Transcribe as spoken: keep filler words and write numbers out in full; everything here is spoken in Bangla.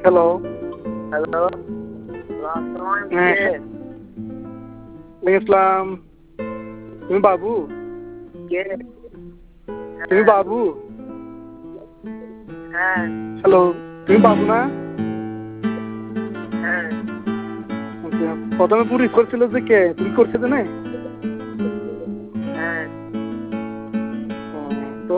হ্যালো হ্যালো হ্যাঁ ইসলাম তুমি বাবু কে তুমি বাবু হ্যাঁ হ্যালো তুমি বাবু না হ্যাঁ আচ্ছা প্রথমে পুলিশ করছিল যে কে তুমি করছে তো না